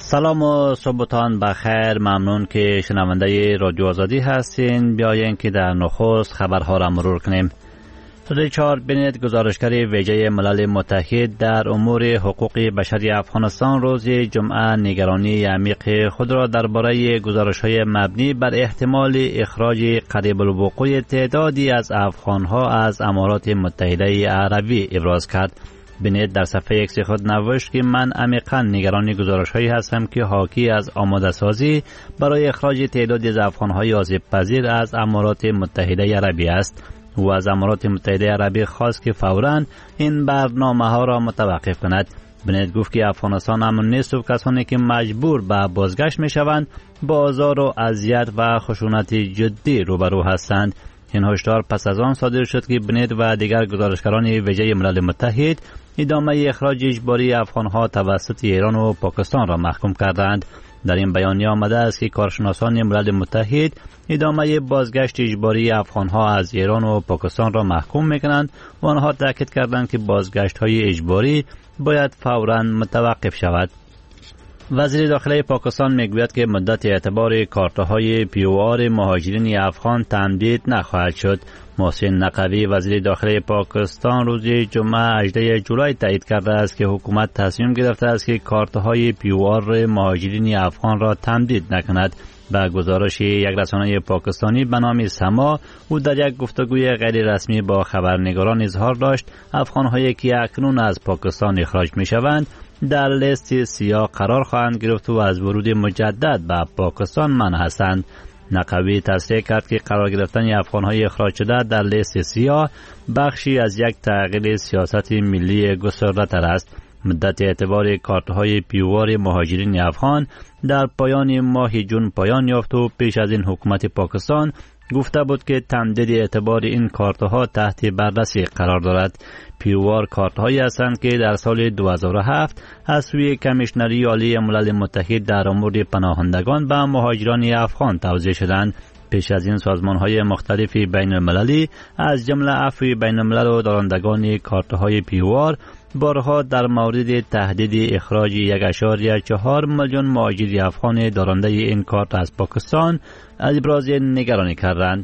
سلام و صبحتان بخیر. ممنون که شنونده رادیو آزادی هستین. بیاین که در نخست خبرها را مرور کنیم. ریچارد بنت، گزارشگر ویژه ملل متحد در امور حقوق بشری افغانستان، روز جمعه نگرانی عمیق خود را درباره گزارش‌های مبنی بر احتمال اخراج قریب الوقوع تعدادی از افغان‌ها از امارات متحده عربی ابراز کرد. بنت در صفحه ایکس خود نوشت که من عمیقاً نگران گزارش‌هایی هستم که حاکی از آماده‌سازی برای اخراج تعدادی از افغان‌های آسیب‌پذیر از امارات متحده عربی است. او از امارات متحده عربی خواست که فوراً این برنامه‌ها را متوقف کند. بنت گفت که افغانستان امن نیست و کسانی که مجبور به بازگشت می‌شوند با آزار و اذیت و خشونت جدی روبرو هستند. این هشدار پس از آن صادر شد که بنت و دیگر گزارشگران ویژه ملل متحد ادامه اخراج اجباری افغان‌ها توسط ایران و پاکستان را محکوم کردند. در این بیانیه آمده است که کارشناسان ملل متحد ادامه بازگشت اجباری افغان‌ها از ایران و پاکستان را محکوم می‌کنند و آنها تاکید کردند که بازگشت‌های اجباری باید فوراً متوقف شود. وزیر داخلی پاکستان میگوید که مدت اعتبار کارت‌های POR مهاجرین افغان تمدید نخواهد شد. محسن نقوی، وزیر داخلی پاکستان، روز جمعه 18 جولای تایید کرده است که حکومت تصمیم گرفته است که کارت‌های POR مهاجرین افغان را تمدید نکند. با گزارش یک رسانه پاکستانی به نام سما، او در یک گفتگوی غیر رسمی با خبرنگاران اظهار داشت افغان‌هایی که اکنون از پاکستان اخراج می‌شوند در لیست سیاه قرار خواهند گرفت و از ورود مجدد به پاکستان منع هستند. نقوی تصریح کرد که قرار گرفتن افغان‌های اخراج شده در لیست سیاه بخشی از یک تغییر سیاست ملی گسترده‌تر است. مدت اعتبار کارت‌های POR مهاجرین افغان در پایان ماه جون پایان یافت و پیش از این حکومت پاکستان گفته بود که تمدید اعتبار این کارت‌ها تحت بررسی قرار دارد. POR کارت‌هایی هستند که در سال 2007 از سوی کمیشنری عالی ملل متحد در امور پناهندگان به مهاجران افغان توزیع شدند. پیش از این سازمان‌های مختلف بین‌المللی از جمله عفو بین‌الملل و دارندگان کارت‌های POR بارها در مورد تهدید اخراج 1.4 میلیون مهاجر افغان دارنده این کارت از پاکستان ابراز نگرانی کردند.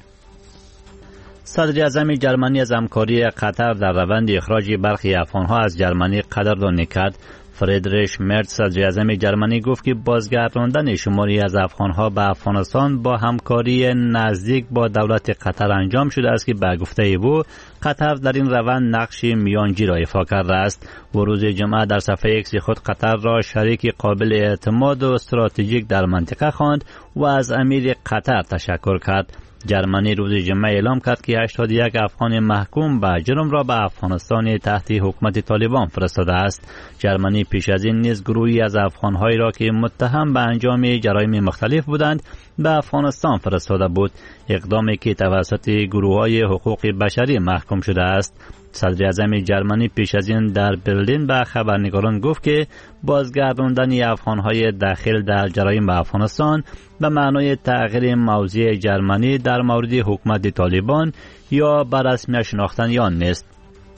صدر اعظم جرمنی از همکاری قطر در روند اخراج برخی افغان‌ها از جرمنی قدردانی کرد. فریدریش مرز، صدر اعظم جرمنی، گفت که بازگرداندن شماری از افغان‌ها به افغانستان با همکاری نزدیک با دولت قطر انجام شده است که به گفته او قطر در این روند نقش میانجی را ایفا کرده است. و روز جمعه در صفحه ایکس خود قطر را شریک قابل اعتماد و استراتژیک در منطقه خواند و از امیر قطر تشکر کرد. جرمنی روز جمعه اعلام کرد که 81 افغان محکوم به جرم را به افغانستان تحت حکومت طالبان فرستاده است. جرمنی پیش از این نیز گروهی از افغان‌هایی را که متهم به انجام جرایم مختلف بودند به افغانستان فرستاده بود، اقدامی که توسط گروه‌های حقوق بشری محکوم شده است. صدر اعظم جرمنی پیش از این در برلین به خبرنگاران گفت که بازگرداندن افغان‌های داخل در جرایم به افغانستان به معنای تغییر موضع جرمنی در مورد حکومت طالبان یا به رسمیت شناختن آن نیست.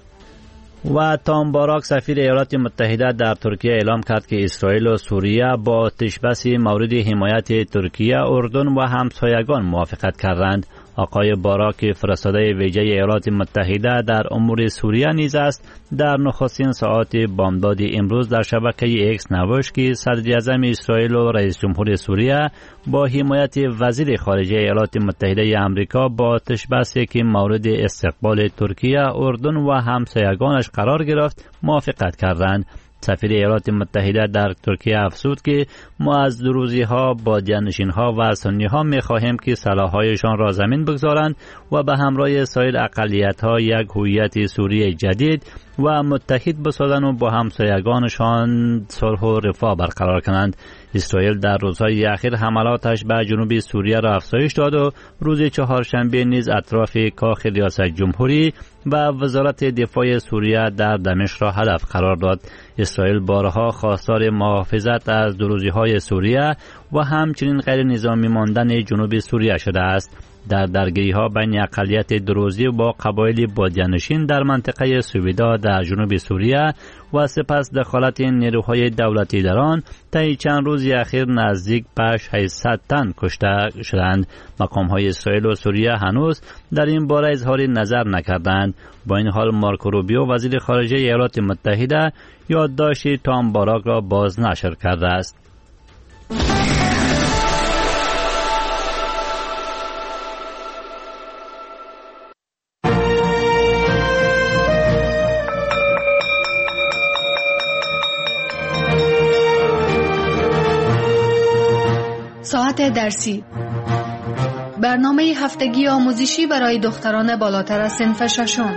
و تام باراک، سفیر ایالات متحده در ترکیه، اعلام کرد که اسرائیل و سوریه با آتش‌بس مورد حمایت ترکیه، اردن و همسایگان موافقت کردند. آقای باراک، فرستاده ویژه ایالات متحده در امور سوریه نیز است، در نخستین ساعات بامداد امروز در شبکه ایکس نوشت که صدر اعظم اسرائیل و رئیس جمهور سوریه با حمایت وزیر خارجه ایالات متحده آمریکا با آتش‌بسی که مورد استقبال ترکیه، اردن و همسایگانش قرار گرفت موافقت کردند. سفیر ایالات متحده در ترکیه افزود که ما از دروزی‌ها، بادیانشین‌ها و سنی‌ها می‌خواهیم که سلاح‌هایشان را زمین بگذارند و به همراه سایر اقلیت‌ها یک هویت سوری جدید و متحد بسازند و با همسایگانشان صلح و رفاه برقرار کنند. اسرائیل در روزهای اخیر حملاتش به جنوب سوریه را افزایش داد و روز چهارشنبه نیز اطراف کاخ ریاست جمهوری و وزارت دفاع سوریه در دمشق را هدف قرار داد. اسرائیل بارها خواستار محافظت از دروزی‌های سوریه و همچنین غیر نظامی ماندن جنوب سوریه شده است. در درگیری‌ها بین اقلیت دروزی و با قبایل بادیانشین در منطقه سویدا در جنوب سوریه و سپس دخالت نیروهای دولتی در آن طی چند روز اخیر نزدیک به 600 تن کشته شدند. مقام‌های اسرائیل و سوریه هنوز در این باره اظهار نظر نکردند. با این حال مارکو روبیو وزیر خارجه ایالات متحده یادداشت تام باراک را باز نشر کرده است. ساعت درسی، برنامه هفتگی آموزشی برای دختران بالاتر از صنف ششم.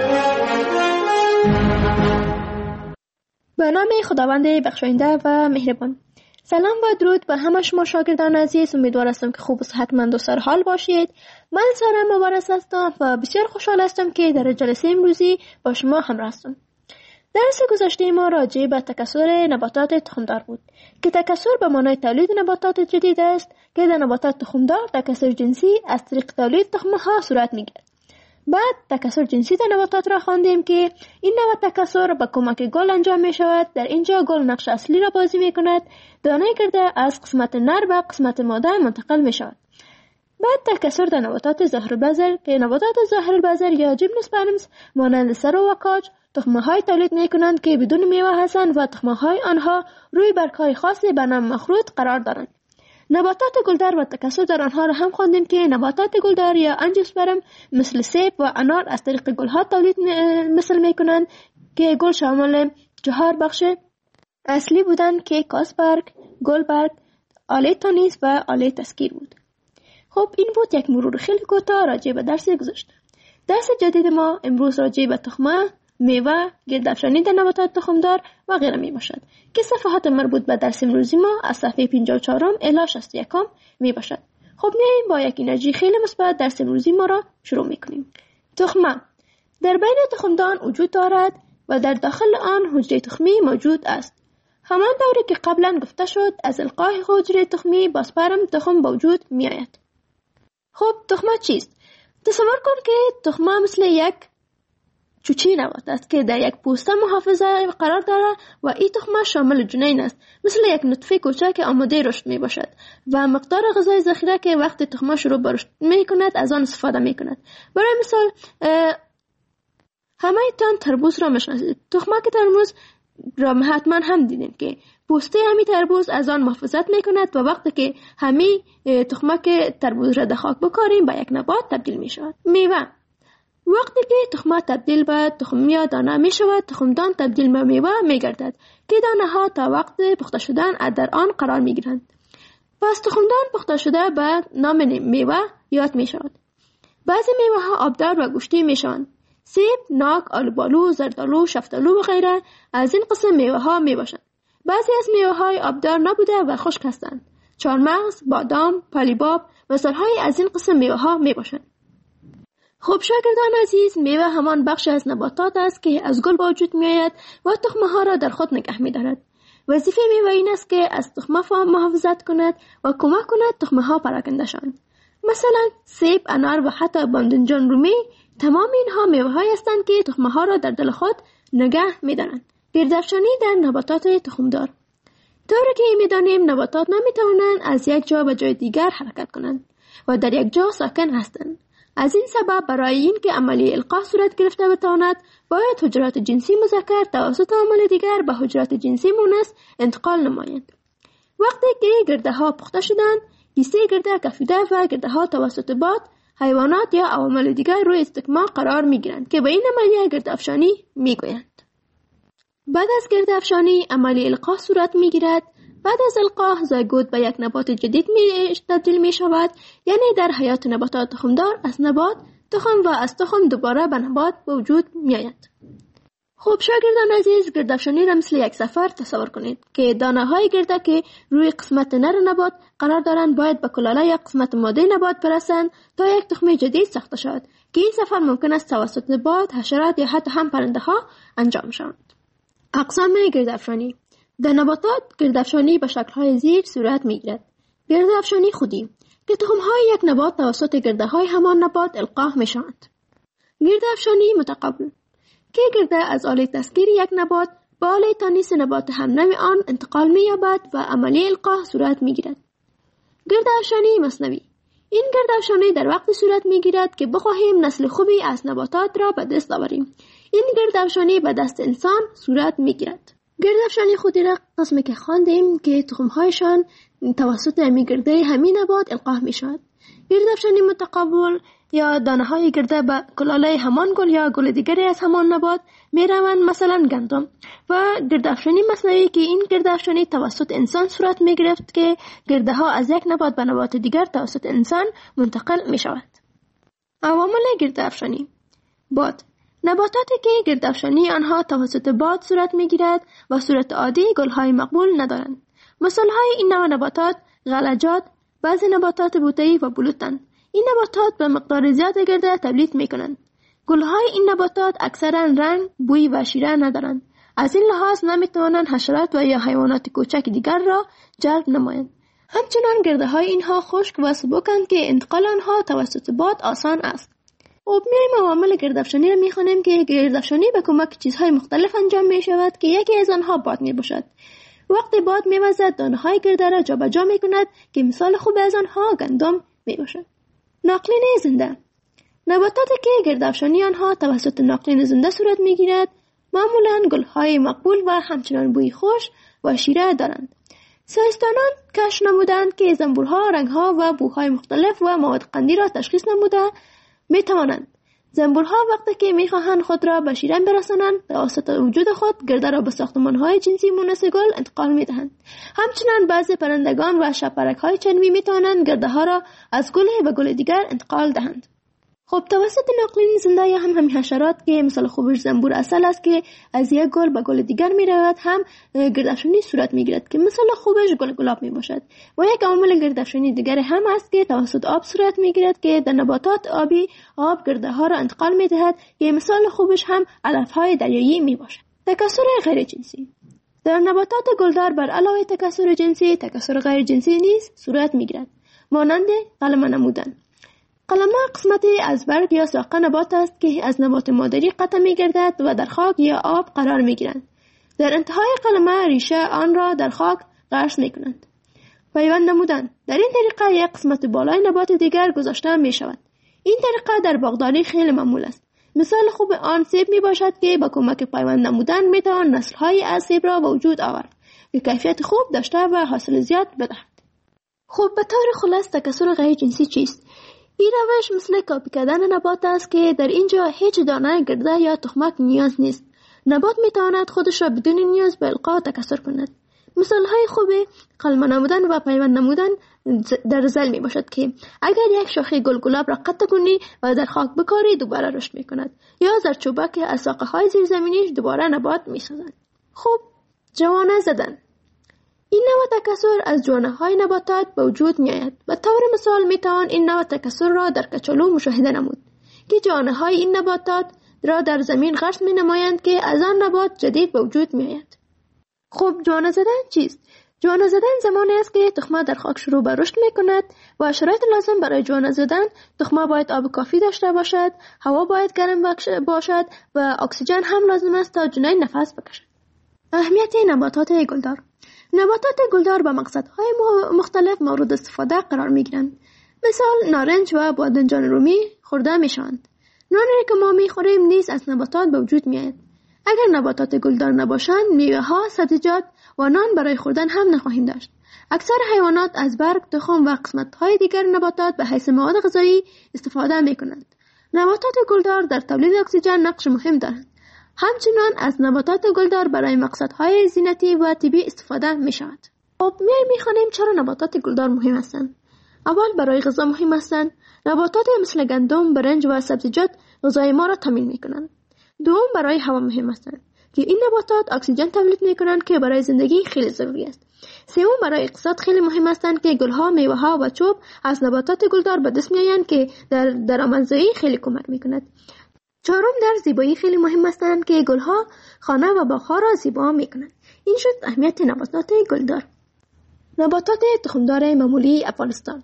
به نام خداوند بخشاینده و مهربان. سلام و درود به همه شما شاگردان عزیز. امیدوار هستم که خوب و صحتمند و سرحال باشید. من سارا مبارز هستم و بسیار خوشحال هستم که در جلسه امروزی با شما همراه هستم. درس گذشته ما راجع به تکثر نباتات تخمدار بود که تکثر به معنای تولید نباتات جدید است که در نباتات تخمدار تکثر جنسی از طریق تولید تخم‌ها صورت می‌گیرد. بعد تکثر جنسی در نباتات را خواندیم که این نوع تکثر به کمک گل انجام می شود. در اینجا گل نقش اصلی را بازی می کند. دانه گرده از قسمت نر به قسمت ماده منتقل می شود. بعد تکثر در نباتات ظاهرالبذر که نباتات ظاهرالبذر یا جیمنوسپرمز مانند سرو و کاج تخم‌های تولید می کنند که بدون میوه هستند و تخم‌های آنها روی برگ‌های خاصی به نام مخروط قرار دارند. نباتات گلدار و تکثر در آنها را هم خواندیم که نباتات گلدار یا انژیوسپرم مثل سیب و انار از طریق گلها تولید مثل می کنند که گل شامل 4 بخش اصلی بودند که کاسبرگ، گلبرگ، آله تانیس و آله تسکیر بود. خب این بود یک مرور خیلی کوتاه راجع به درس گذشته. درس جدید ما امروز راجع به تخمه، میوه، گردافشانی در نباتات تخمدار و غیره می باشد که صفحات مربوط به درس امروزی ما از صفحه 54 الی 61 می باشد. خب میایم با یک انرژی خیلی مثبت درس امروزی ما را شروع می کنیم. تخمه در بین تخمدان وجود دارد و در داخل آن حجره تخمی موجود است. همان دوری که قبلا گفته شد از القاء حجره تخمی با سپرم تخم به وجود می آید. خب تخمه چیست؟ تصور کن که تخمه مثل یک چوچی نبات است که در یک پوسته محافظه قرار دارد و این تخمه شامل جنین است، مثل یک نطفه کوچک آماده رشد می باشد و مقدار غذای ذخیره که وقت تخمه شروع به رشد می کند از آن استفاده می کند. برای مثال همه تان تربوز را میشناسید. تخمه که تربوز را حتما هم دیدین که پوسته همی تربوز از آن محافظت می کند و وقتی که همی تخمه که تربوز را در خاک بکاریم به یک نبات تبدیل می شود. میوه وقتی که تخمه تبدیل به تخم یا دانه می شود، تخمدان تبدیل به میوه می گردد که دانه ها تا وقت پخته شدن در آن قرار می گیرند. پس تخمدان پخته شده به نام میوه یاد می شود. بعضی میوه ها آبدار و گوشتی می شوند. سیب، ناک، آلوبالو، زردالو، شفتالو و غیره از این قسم میوه ها می باشند. بعضی از میوه های آبدار نبوده و خشک هستند. چهارمغز، بادام، پالیباب مثال های از این قسم میوه ها می باشند. خب شاگردان عزیز، میوه همان بخش از نباتات است که از گل به وجود می آید و تخمه ها را در خود نگه می دارد. وظیفه میوه این است که از تخمه محافظت کند و کمک کند تخمه ها پراکنده شوند. مثلا سیب، انار و حتی باذنجان رومی تمام اینها میوه های هستند که تخمه ها را در دل خود نگه می دارند. گردافشانی در نباتات تخمدار. طوری که می دانیم نباتات نمی توانند از یک جا به جای دیگر حرکت کنند و در یک جا ساکن هستند. از این سبب برای این که عملیه القاء صورت گرفته بتواند باید حجرات جنسی مذکر توسط عامل دیگر به حجرات جنسی مؤنث انتقال نمایند. وقتی که گرده ها پخته شدند، کیسه گرده کفیده و گرده ها توسط باد، حیوانات یا عوامل دیگر روی استکمام قرار می گیرند که به این عملیه گردافشانی می گویند. بعد از گردافشانی عملیه القاء صورت می گیرد. بعد از القاء زایگوت به یک نبات جدید تبدیل می شود، یعنی در حیات نباتات تخمدار از نبات تخم و از تخم دوباره به نبات به وجود می آید. خب شاگردان عزیز، گردافشانی را مثل یک سفر تصور کنید که دانه های گرده که روی قسمت نر نبات قرار دارند باید به کلاله یا قسمت ماده نبات برسند تا یک تخم جدید ساخته شود که این سفر ممکن است توسط باد، حشرات یا حتی هم پرنده ها انجام شود. اقسام گردافشانی در نباتات گردافشانی به شکل‌های زیر صورت می‌گیرد. گردافشانی خودی که تخم‌های یک نبات توسط گرده‌های همان نبات القاح می‌شوند. گرده‌افشانی متقابل که گرده از آله تسخیر یک نبات به آله تانیس نبات همنوع آن انتقال می‌یابد و عملیه القاح صورت می‌گیرد. گرده‌افشانی مصنوی این گرده‌افشانی در وقت صورت می‌گیرد که بخواهیم نسل خوبی از نباتات را به دست آوریم. این گرده‌افشانی به دست انسان صورت می‌گیرد. گرده‌افشانی خودی را قسمی که خواندیم که تخم‌هایشان توسط گرده همین نبات القاح می‌شود. گرده‌افشانی متقابل یا دانه‌های گرده به کلاله همان گل یا گل دیگری از همان نبات می‌روند، مثلا گندم، و گرده‌افشانی مصنوعی که این گرده‌افشانی توسط انسان صورت می‌گرفت که گرده‌ها از یک نبات به نبات دیگر توسط انسان منتقل می‌شود. عوامل گرده‌افشانی: باد. نباتاتی که گرده‌افشانی آنها توسط باد صورت می‌گیرد و صورت عادی گل‌های مقبول ندارند. مثال‌های این نوع نباتات غلجات، بعضی نباتات بوته‌ای و بلوطند. این نباتات به مقدار زیاد گرده تولید می‌کنند. گل‌های این نباتات اکثراً رنگ، بوی و شیره ندارند. از این لحاظ نمی‌توانند حشرات و یا حیوانات کوچک دیگر را جلب نمایند. همچنان گرده‌های اینها خشک و سبکند که انتقال آنها توسط باد آسان است. میایم عوامل گرده‌افشانی را می‌خوانیم که گرده‌افشانی به کمک چیزهای مختلف انجام می‌شود که یکی از آنها باد میباشد. وقتی باد می‌وزد دانه‌های گرده را جابجا می‌کند که مثال خوب از آنها گندم میباشد. ناقلین زنده. نباتاتی که گرده‌افشانی آنها توسط ناقلین زنده صورت می‌گیرد معمولاً گل‌های مقبول و همچنان بوی خوش و شیره دارند. ساینسدانان کشف نمودند که زنبورها رنگ‌ها و بوهای مختلف و مواد قندی را تشخیص نموده می‌توانند. زنبورها وقتی که می‌خواهند خود را به شیره برسانند توسط وجود خود گرده را به ساختمان‌های جنسی مونس گل انتقال می‌دهند. همچنین بعضی پرندگان و شب‌پرک‌های چرمی می‌توانند گرده‌ها را از گل به گل دیگر انتقال دهند. توسط ناقلین زنده یا هم حشرات که مثال خوبش زنبور اصل است که از یک گل به گل دیگر می‌رود هم گرده‌افشانی صورت می‌گیرد که مثال خوبش گل گلاب میباشد. و یک عامل گرده‌افشانی دیگر هم است که توسط آب صورت می‌گیرد که در نباتات آبی آب گرده‌ها را انتقال می‌دهد که مثال خوبش هم علف‌های دریایی میباشد. تکثر غیر جنسی. در نباتات گلدار بر علاوه تکثر جنسی، تکثر غیر جنسی نیز صورت می‌گیرد، مانند قلمه نمودن. قلمه قسمتی از برگ یا ساق نبات است که از نبات مادری قطع می‌گردد و در خاک یا آب قرار می‌گیرند. در انتهای قلمه ریشه آن را در خاک غرس می‌کنند. پیوند نمودن. در این طریقه یک قسمت بالای نبات دیگر گذاشته می‌شود. این طریقه در باغداری خیلی معمول است. مثال خوب آن سیب میباشد که با کمک پیوند نمودن میتوان نسل‌های از سیب را وجود آورد که کیفیت خوب داشته و حاصل زیاد بدهد. به طور خلاص تکثر غیر جنسی چیست؟ این روش مثل کاپی کردن نبات است که در اینجا هیچ دانه گرده یا تخمک نیاز نیست. نبات میتواند خودش را بدون نیاز به القاح تکثر کند. مثال‌های خوب قلمه نمودن و پیوند نمودن در زل می باشد که اگر یک شاخه گل گلاب را قطع کنی و در خاک بکاری دوباره رشد می کند، یا زردچوبک از ساقه‌های زیرزمینی دوباره نبات می سازد. جوانه زدن. این نوع تکثر از جوانه‌های نباتات به وجود می آید. به طور مثال می توان این نوع تکثر را در کچالو مشاهده نمود که جوانه‌های این نباتات را در زمین غرس می نمایند که از آن نبات جدید به وجود می آید. جوانه زدن چیست؟ جوانه زدن زمانی است که تخمه در خاک شروع به رشد می کند و شرایط لازم برای جوانه زدن تخمه باید آب کافی داشته باشد، هوا باید گرم باشد و اکسیژن هم لازم است تا جنین نفس بکشد. اهمیت نباتات گلدار. نباتات گلدار به مقصدهای مختلف مورد استفاده قرار می گیرند. مثال نارنج و بادنجان رومی خورده می شوند. نانی که ما می خوریم نیز از نباتات به وجود می آید. اگر نباتات گلدار نباشند میوه ها، سبزیجات و نان برای خوردن هم نخواهیم داشت. اکثر حیوانات از برگ، تخم و قسمت های دیگر نباتات به حیث مواد غذایی استفاده می کنند. نباتات گلدار در تولید اکسیژن نقش مهم دارند. همچنان از نباتات گلدار برای مقصدهای زینتی و طبی استفاده می شود. می خوانیم چرا نباتات گلدار مهم هستند. اول برای غذا مهم هستند. نباتات مثل گندم، برنج و سبزیجات غذای ما را تامین می کنند. دوم برای هوا مهم هستند که این نباتات اکسیژن تولید می کنند که برای زندگی خیلی ضروری است. سوم برای اقتصاد خیلی مهم هستند که گلها، میوه ها و چوب از نباتات گلدار به دست می آیند که در درآمدزایی خیلی کمک می کند. چهارم در زیبایی خیلی مهم هستند که گلها خانه و باغها را زیبا می کنند. این شد اهمیت نباتات گلدار. نباتات تخمدار معمولی افغانستان.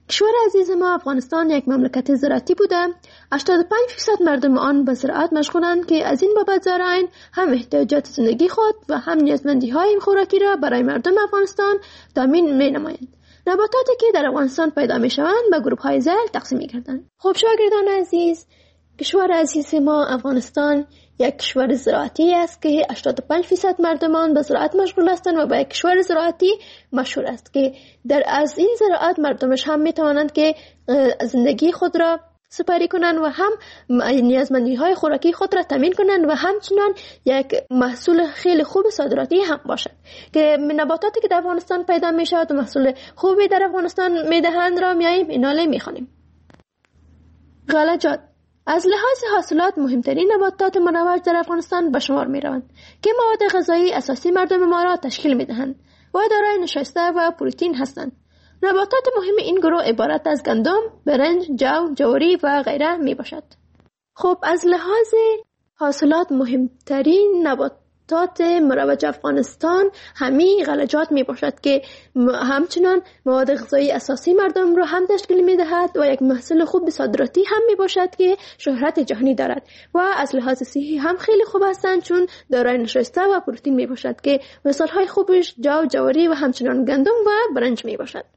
کشور عزیز ما افغانستان یک مملکت زراعتی بوده. 85% مردم آن به زراعت مشغولند که از این بابت زائرین هم احتیاجات زندگی خود و هم نیازمندی‌های خوراکی را برای مردم افغانستان تامین می‌نمایند. نباتاتی که در افغانستان پیدا می‌شوند به گروه‌های ذیل تقسیم می‌گردند. خب شاگردان عزیز، کشور عزیز ما افغانستان یک کشور زراعتی است که 85% مردمان به زراعت مشغول هستند و به یک کشور زراعتی مشهور است که از این زراعت مردمش هم میتوانند که زندگی خود را سپری کنند و هم نیازمندی های خوراکی خود را تامین کنند و همچنان یک محصول خیلی خوب صادراتی هم باشد که نباتاتی که در افغانستان پیدا می شود و محصول خوبی در افغانستان میدهند را میاییم ایناله میخوانیم. غلجات از لحاظ حاصلات مهمترین نباتات مروج در افغانستان به شمار می روند که مواد غذایی اساسی مردم ما را تشکیل می دهند و دارای نشاسته و پروتئین هستند. نباتات مهم این گروه عبارت از گندم، برنج، جو، جواری و غیره می باشد. خب از لحاظ حاصلات مهمترین نباتات مروج افغانستان همین غلجات می باشد که همچنان مواد غذایی اساسی مردم را هم تشکیل می دهد و یک محصول خوب صادراتی هم می باشد که شهرت جهانی دارد و از لحاظ صحی هم خیلی خوب هستند چون دارای نشاسته و پروتئین می باشد که مثال های خوبش جو، جواری و همچنان گندم و برنج می باشد.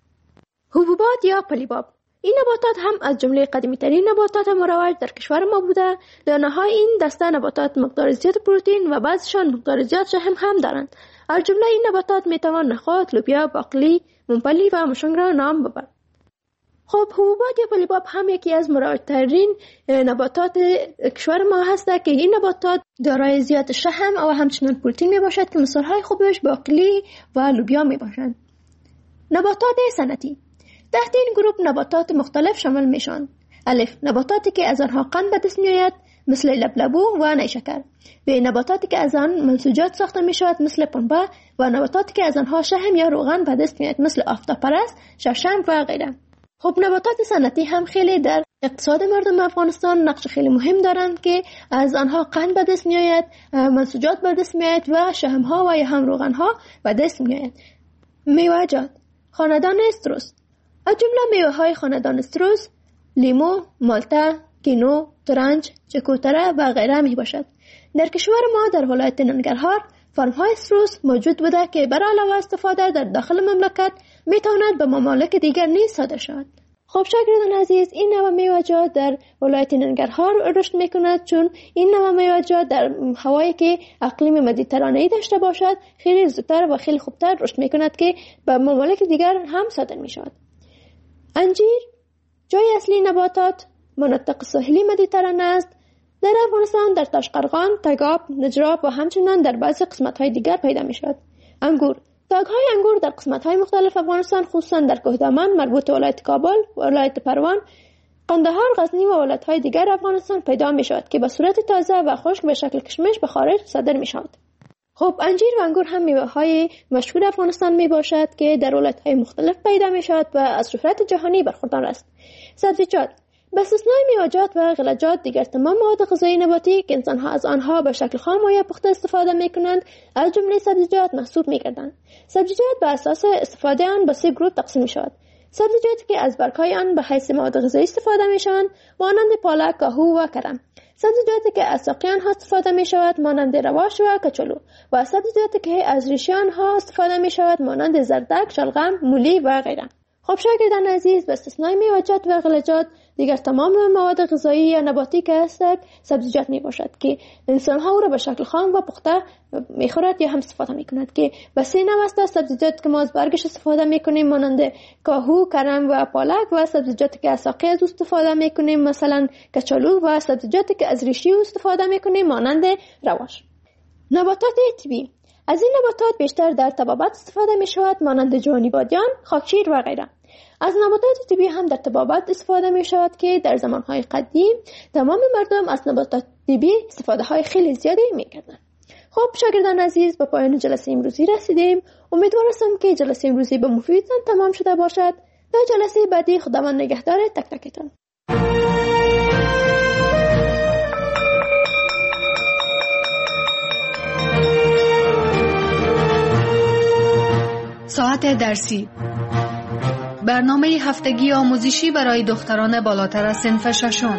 حبوبات یا پلیباب این نباتات هم از جمله قدیمی ترین نباتات مروج در کشور ما بوده. دانه‌های این دسته نباتات مقدار زیاد پروتئین و بعضشان مقدار زیاد شحم هم دارند. از جمله این نباتات میتوان نخود، لوبیا، باقلی، ممپلی و مشنگ را نام ببرد. خب حبوبات یا پلیباب هم یکی از مروج‌ترین نباتات کشور ما هست که این نباتات دارای زیاد شحم و همچنان پروتئین میباشد که مثال‌های خوبش باقلی و لوبیا میباشند. نباتات صنعتی تحت این گروه نباتات مختلف شامل میشوند. الف نباتاتی که از آنها قند به دست میآید مثل لبلبو و نیشکر. ب نباتاتی که از آن منسوجات ساخته میشود مثل پنبه و نباتاتی که از آنها شحم یا روغن به دست میآید مثل آفتابپرست، شړشم و غیره. خب نباتات صنعتی هم خیلی در اقتصاد مردم افغانستان نقش خیلی مهم دارند که از آنها قند به دست میآید، منسوجات به دست میآید و شحم ها و یا هم روغن ها به دست میآید. میوه‌جات خاندان استروس از جمله میوه های خاندان استروس لیمو، مالتا، کینو، ترنج، چکوتره و غیره می باشد. در کشور ما در ولایت ننگرهار فارم های استروس موجود بوده که برای علاوه استفاده در داخل مملکت می تواند به ممالک دیگر نیز صادر شود. خب شاگردان عزیز، این نوع میوه‌جات در ولایت ننگرهار رشد می کند چون این نوع میوه‌جات در هوایی که اقلیم مدیترانه‌ای داشته باشد خیلی زودتر و خیلی خوبتر رشد می کند که به ممالک دیگر هم صادر می شود. انجیر جای اصلی نباتات مناطق ساحلی مدیترانه است. در افغانستان در تاشقرغان، تگاب، نجراب و همچنین در بعضی قسمت‌های دیگر پیدا می‌شود. انگور تاگ‌های انگور در قسمت‌های مختلف افغانستان خصوصا در کوهدامن مربوط ولایت کابل، ولایت پروان، قندهار، غزنی و ولایت‌های دیگر افغانستان پیدا می‌شود که به صورت تازه و خشک به شکل کشمش به خارج صادر می‌شود. خب انجیر و انگور هم میوه‌های مشهور افغانستان میباشد که در ولایت‌های مختلف پیدا میشود و از شهرت جهانی برخوردار است. سبزیجات به استثنای میوه‌جات و غلجات دیگر تمام مواد غذایی نباتی که انسان‌ها از آنها به شکل خام و یا پخته استفاده می‌کنند از جمله سبزیجات محسوب می‌گردند. سبزیجات به اساس استفاده آن به سه گروه تقسیم می‌شود. سبزیجاتی که از برگ‌های آن به حیث مواد غذایی استفاده می‌شوند مانند پالک، کاهو و کرم. سبزیجاتی که از ساقه آنها استفاده می شود مانند رواش و کچالو و سبزیجاتی که از ریشه آنها استفاده می شود مانند زردک، شلغم، مولی و غیره. خب شاگردان عزیز، به استثنای میوه‌جات و غلجات دیگر تمام مواد غذایی یا نباتی که هستند سبزیجات می باشد که انسان ها او را به شکل خام و پخته می خورد یا هم استفاده می کند که به سه نوع است. سبزیجات که ما از برگش استفاده می کنیم مانند کاهو، کرم و پالک و سبزیجاتی که از ساقه از استفاده می کنیم مثلا کچالو و سبزیجاتی که از ریشه استفاده می کنیم مانند رواش. نباتات طبیعی از این نباتات بیشتر در طبابت استفاده می شود مانند جوانی بادیان، خاکشیر و غیره. از نباتات طبیعی هم در طبابت استفاده می شود که در زمانهای قدیم تمام مردم از نباتات طبیعی استفاده های خیلی زیادی می کردند. خب شاگردان عزیز، به پایان جلسه امروزی رسیدیم. امیدوار هستم که جلسه امروزی به مفیدتان تمام شده باشد. تا جلسه بعدی خداوند نگهدار تک تکتان. ساعت درسی برنامه هفتگی آموزشی برای دختران بالاتر از صنف ششم.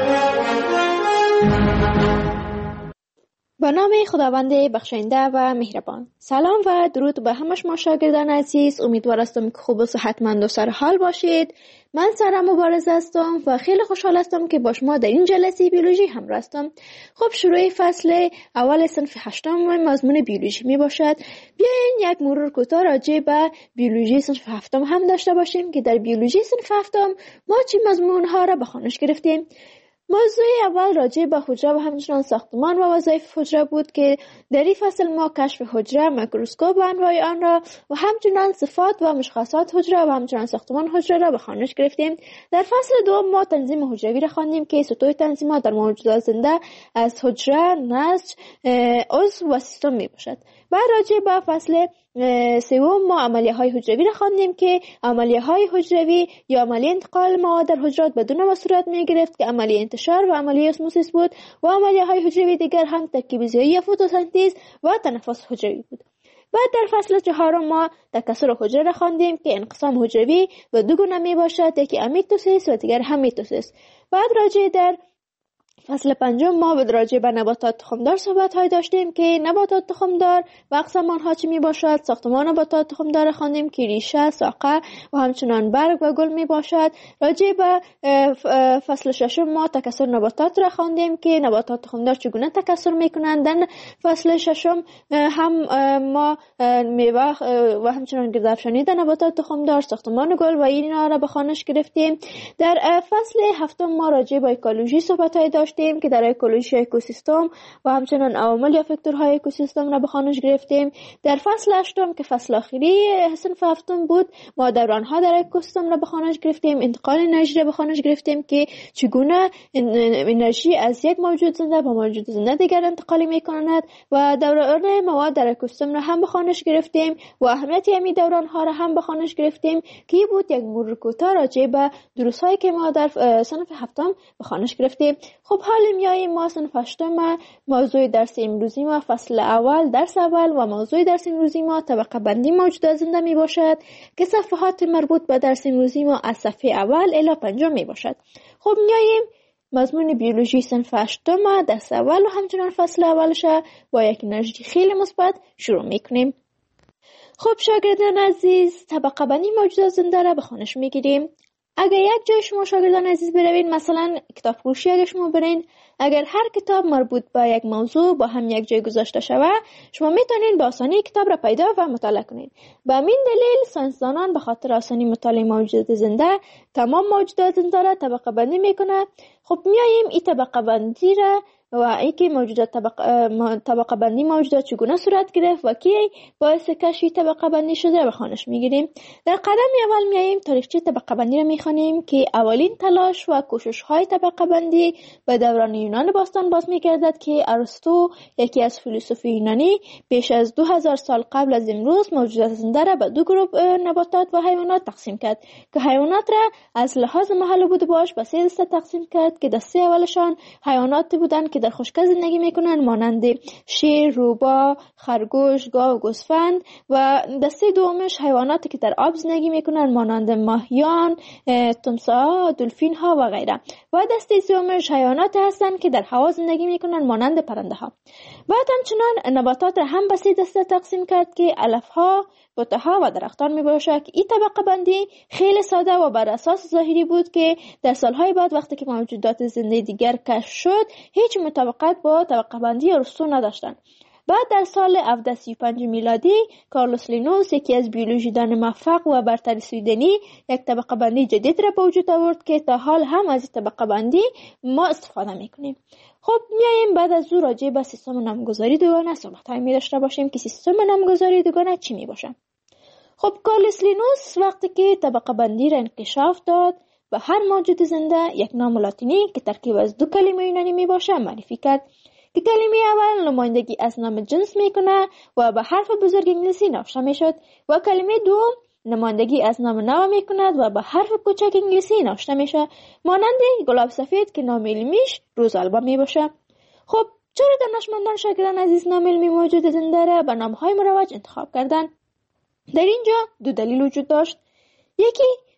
به نام خداوند بخشنده و مهربان. سلام و درود به همه شما شاگردان عزیز. امیدوار هستم که خوب و صحتمند و سر حال باشید. من سارا مبارز هستم و خیلی خوشحال هستم که با شما در این جلسه بیولوژی همراه هستم. خب شروع فصل اول صنف 8 مضمون بیولوژی می باشد. بیاین یک مرور کوتاه راجع به بیولوژی صنف 7 هم داشته باشیم که در بیولوژی صنف 7 ما چه مضمون ها را به خوانش گرفتیم. موضوع اول راجع به حجره و همچنان ساختمان و وظایف حجره بود که در این فصل ما کشف حجره، میکروسکوپ و انواع آن را و همچنان صفات و مشخصات حجره و همچنان ساختمان حجره را به خوانش گرفتیم. در فصل دوم ما تنظیم حجروی را خواندیم که سطوح تنظیمات در موجودات زنده از حجره، نسج، عضو و سیستم می باشد. بعد راجع به فصل سوم ما عملیه های حجروی را خواندیم که عملیه های حجروی یا عملیه انتقال مواد در حجرات بدون و صورت می گرفت که عملیه انتشار و عملیه اسموسیس بود و عملیه های حجروی دیگر هم ترکیب زیایی یا فتوسنتز و تنفس حجروی بود. بعد در فصل چهارم ما تکثر حجره را خواندیم که انقسام حجروی و دو گونه می باشد، یکی امیتوسیس و دیگر هم میتوسیس. بعد راجع در فصل پنجم ما راجع به نباتات تخمدار صحبت های داشتیم که نباتات تخمدار و اقسام آنها چی می باشد. ساختمان نباتات تخمدار خواندیم که ریشه، ساقه و همچنان برگ و گل می باشد. راجع به فصل ششم ما تکثر نباتات را خواندیم که نباتات تخمدار چگونه تکثر می کنند. در فصل ششم هم ما میوه و همچنان گردافشانی در نباتات تخمدار، ساختمان گل و اینا را به خوانش گرفتیم. در فصل هفتم ما راجع به اکولوژی صحبت های داشتیم که در اکولوژی اکوسیستم و همچنان عوامل یا فاکتورهای اکوسیستم را به خوانش گرفتیم. در فصل هشتم که فصل آخری صنف هفتم بود ما دورانها در اکوسیستم را به خوانش گرفتیم. انتقال انرژی را به خوانش گرفتیم که چگونه انرژی از یک موجود زنده به موجود زنده دیگر انتقال می‌کند و دوران مواد در اکوسیستم را هم به خوانش گرفتیم و اهمیت همین دورانها را هم به خوانش گرفتیم که بود یک مرور کوتاه راجع به دروس‌هایی که ما در صنف هفتم به خوانش گرفتیم. خب حالا میاییم ما صنف هشتم موضوع درس امروزی ما فصل اول درس اول و موضوع درس امروزی ما طبقه بندی موجودات زنده می باشد که صفحات مربوط به درس امروزی ما از صفحه اول الی پنجم می باشد. خب میاییم مضمون بیولوژی صنف هشتم درس اول و همچنان فصل اولش با یک انرژی خیلی مثبت شروع میکنیم. خب شاگردان عزیز طبقه بندی موجودات زنده را به خوانش میگیریم. اگر یک جای شما شاگردان عزیز بروید، مثلا کتاب فروشی اگر شما برین، اگر هر کتاب مربوط به یک موضوع با هم یک جای گذاشته شود، شما میتونین به آسانی کتاب را پیدا و مطالعه کنین. به همین دلیل ساینسدانان به خاطر آسانی مطالعه موجودات زنده تمام موجودات زنده را طبقه بندی میکنه. خب میاییم این طبقه بندی را و اینکه موجودات طبقه بندی موجودات چگونه صورت گرفت و کی باعث کشف طبقه بندی شده به خوانش میگیریم. در قدم اول میاییم تاریخچه طبقه بندی را میخوانیم که اولین تلاش و کوشش های طبقه بندی به دوران یونان باستان باز میگردد که ارسطو یکی از فیلسوفان یونانی بیش از 2000 سال قبل از امروز موجودات زنده را به دو گروه نباتات و حیوانات تقسیم کرد که حیوانات را از لحاظ محل بود باش به 3 دسته تقسیم کرد که دسته اولشان حیوانات بودند که در خشکی زندگی میکنند مانند شیر، روباه، خرگوش، گاو و گوسفند و دسته دومش حیواناتی که در آب زندگی میکنند مانند ماهیان، تمساح، دلفین ها و غیره و دسته سومش حیوانات هستند که در هوا زندگی میکنند مانند پرنده ها. بعد همچنان نباتات را هم به 3 دسته تقسیم کرد که علف ها، بوته ها و درختان می باشد. این طبقه بندی خیلی ساده و بر اساس ظاهری بود که در سالهای بعد وقتی که موجودات زنده دیگر کشف شد هیچ مطابقت با طبقه بندی ارسطو نداشتند. بعد در سال 1735 میلادی کارلوس لینوس یکی از بیولوژیدان موفق و برتر سویدنی یک طبقه بندی جدید را به وجود آورد که تا حال هم از این طبقه بندی ما استفاده میکنیم. خب میاییم بعد از او راجع به سیستم نامگذاری دوگانه صحبت های می داشته باشیم که سیستم نامگذاری دوگانه چی می باشه. خب کارلوس لینوس وقتی که طبقه بندی را انکشاف داد به هر موجود زنده یک نام لاتینی که ترکیب از 2 کلمه یونانی می باشه معرفی کرد که کلمه اول نمایندگی از نام جنس میکنه و به حرف بزرگ انگلیسی نوشته میشد و کلمه دوم نمایندگی از نام نو میکند و به حرف کوچک انگلیسی نوشته میشه مانند گلاب سفید که نام علمیش روزالبا میباشه. خب چرا دانشمندان شاگردان عزیز نام علمی موجود زنده را به نامهای مروج انتخاب کردند؟ در اینجا 2 دلیل وجود داشت. یکی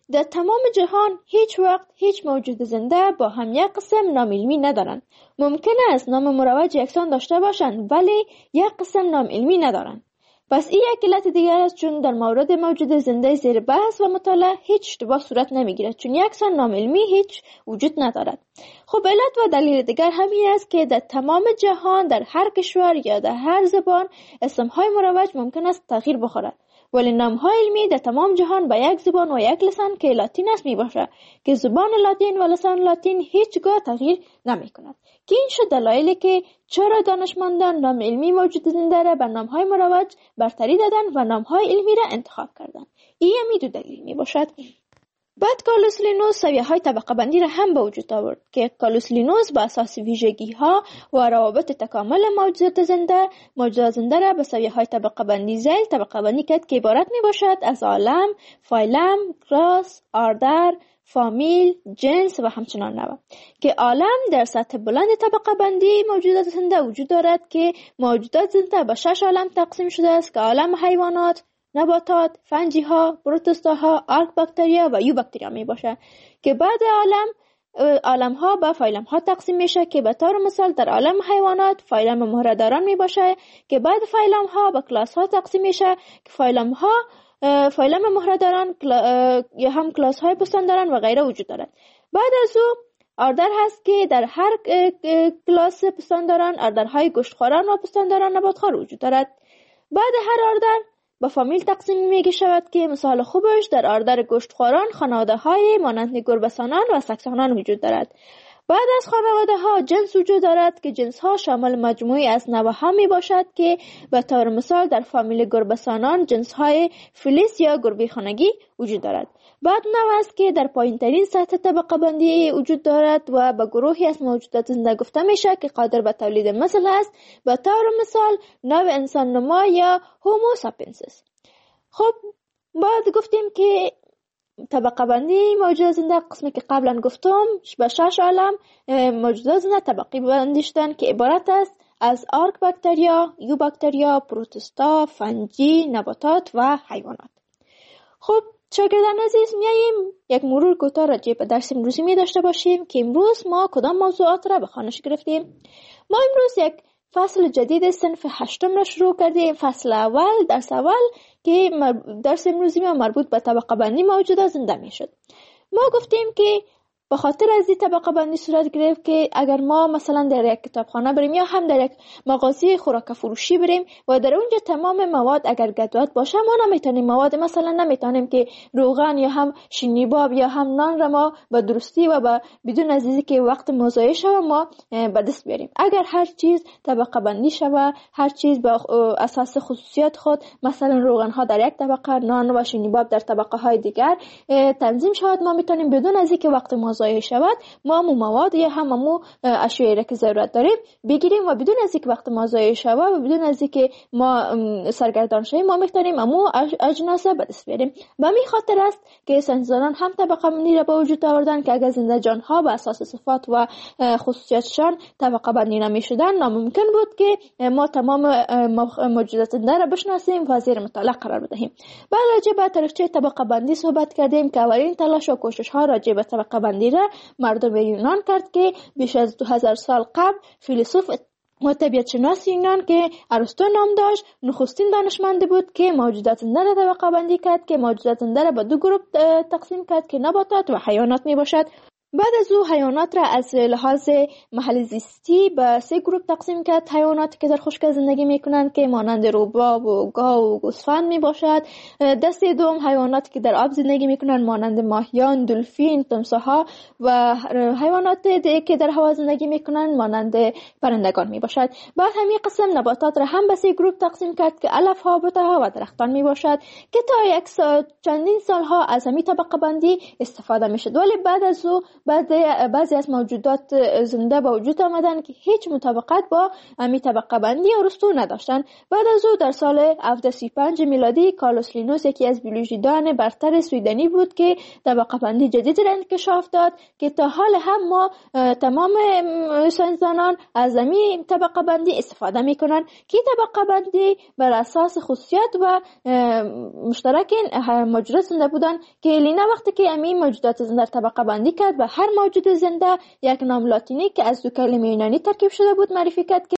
در تمام جهان هیچ وقت هیچ موجود زنده با هم یک قسم نام علمی ندارند. ممکن است نام مروج یکسان داشته باشند ولی یک قسم نام علمی ندارند. پس این یک علت دیگر است، چون در مورد موجود زنده زیر بحث و مطالعه هیچ اشتباه صورت نمیگیرد، چون یکسان نام علمی هیچ وجود ندارد. خب علت و دلیل دیگر همین است که در تمام جهان در هر کشور یا در هر زبان اسمهای مروج ممکن است تغییر بخورد، ولی نامهای علمی در تمام جهان با یک زبان و یک لسان که لاتین است می باشد که زبان لاتین و لسان لاتین هیچگاه تغییر نمی کند. که این شد دلایلی که چرا دانشمندان نام علمی موجود زنده را به نامهای مروج برتری دادن و نامهای علمی را انتخاب کردند. این دو دلیل می باشد. بعد کارلوس لینوس سویه‌های طبقه بندی را هم به وجود آورد که کارلوس لینوس با اساس ویژگی‌ها و روابط تکامل موجودات زنده را به سویه‌های طبقه بندی ذیل طبقه بندی کرد که عبارت می باشد از عالم، فایلم، کلاس، آردر، فامیل، جنس و همچنان نوع. که عالم در سطح بلند طبقه بندی موجودات زنده وجود دارد که موجودات زنده به 6 عالم تقسیم شده است که عالم حیوانات، نباتات، فنجی‌ها، پروتوستاها، آرک باکتریا و یو باکتریا می باشه که بعد عالم‌ها به فایلم‌ها تقسیم میشه که به طور مثال در عالم حیوانات فایلم مهره‌داران می باشه که بعد فایلم‌ها به کلاس‌ها تقسیم میشه که فایلم مهره‌داران یا هم کلاس‌های پستانداران و غیره وجود دارد. بعد از او آردر هست که در هر کلاس پستانداران آردرهای گوشتخواران و پستانداران نباتخوار وجود دارد. بعد هر آردر به فامیل تقسیم میگه شود که مثال خوبش در آردر گوشتخواران خانواده های مانند گربه‌سانان و سگسانان وجود دارد. بعد از خانواده ها جنس وجود دارد که جنس ها شامل مجموعی از نوع ها می باشد که به طور مثال در فامیل گربه‌سانان جنس های فلیس یا گربه خانگی وجود دارد. بعد نوع است که در پایین ترین سطح طبقه بندی وجود دارد و به گروهی از موجودات زنده گفته میشه که قادر به تولید مثل است، به طور مثال نوع انسان نما یا هومو ساپینسس. خب بعد گفتیم که طبقه بندی موجودات زنده قسمی که قبلا گفتم به 6 عالم موجودات زنده طبقه بندی شدن که عبارت است از آرک باکتریا، یو باکتریا، پروتوستا، فنجی، نباتات و حیوانات. خب شاگردان عزیز، میاییم یک مرور کوتاه راجع به درس امروزی می داشته باشیم که امروز ما کدام موضوعات را به خوانش گرفتیم. ما امروز یک فصل جدید صنف 8 را شروع کردیم. فصل اول، درس اول که درس امروزی ما مربوط به طبقه بندی موجودات زنده می شد. ما گفتیم که به خاطر از این طبقه بندی صورت گرفت که اگر ما مثلا در یک کتابخانه بریم یا هم در یک مغازه خوراک فروشی بریم و در اونجا تمام مواد اگر گدوت باشه، ما نمیتونیم مواد مثلا نمیتونیم که روغن یا هم شینیباب یا هم نان را ما به درستی و بدون از اینکه که وقت مضایع شوه ما به دست بیاریم. اگر هر چیز طبقه بندی شوه، هر چیز به اساس خصوصیات خود، مثلا روغن ها در یک طبقه، نان و شینیباب در طبقه های دیگر تنظیم شود، ما میتونیم بدون از اینکه وقت ضایع شود ما مواد یا هم اشیایی را که ضرورت داریم بگیریم و بدون از اینکه وقت ما ضایع شود و بدون از اینکه ما سرگردان شویم ما میتونیم اجناس به دست بیاریم. به همین خاطر است که ساینسدانان هم طبقه بندی را به وجود آوردن که اگر زنده جان ها به اساس صفات و خصوصیاتشان طبقه بندی نمیشدن، ناممکن بود که ما تمام موجودات زنده را بشناسیم و زیر مطالعه قرار بدهیم. بعد راجع به تاریخچه طبقه بندی صحبت کردیم که اولین تلاش و کوشش ها راجع به طبقه بندی را مردم یونان کرد که بیش از 2000 سال قبل فیلسوف و طبیعت شناس یونان که ارسطو نام داشت نخستین دانشمند بود که موجودات زنده را طبقه بندی کرد که موجودات زنده را به 2 گروه تقسیم کرد که نباتات و حیوانات می باشد. بعد از او حیوانات را از لحاظ محل زیستی به 3 گروه تقسیم کرد. حیواناتی که در خشکی زندگی میکنند که مانند روباه و گاو و گوسفند می باشد. دسته دوم حیواناتی که در آب زندگی میکنند مانند ماهیان، دلفین، تمساح‌ها و حیواناتی که در هوا زندگی میکنند مانند پرندگان می باشد. بعد همین قسم نباتات را هم به 3 گروه تقسیم کرد که علف ها، بوته و درختان می باشد که تا چندین سالها از همین طبقه بندی استفاده میشد، ولی بعد از او بعضی از موجودات زنده به وجود آمدن که هیچ مطابقت با امی طبقه بندی ارسطو نداشتن. بعد از او در سال 1735 میلادی کارلوس لینوس یکی از بیولوژیدان برتر سویدنی بود که طبقه بندی جدید را انکشاف داد که تا حال هم ما تمام ساینسدانان از امی طبقه بندی استفاده میکنن که طبقه بندی بر اساس خصوصیات و مشترک موجودات زنده بودن که لینا وقتی که امی موجودات زنده طبقه بندی کرد و هر موجود زنده یک نام لاتینی که از دو کلمه یونانی ترکیب شده بود معرفی کرد.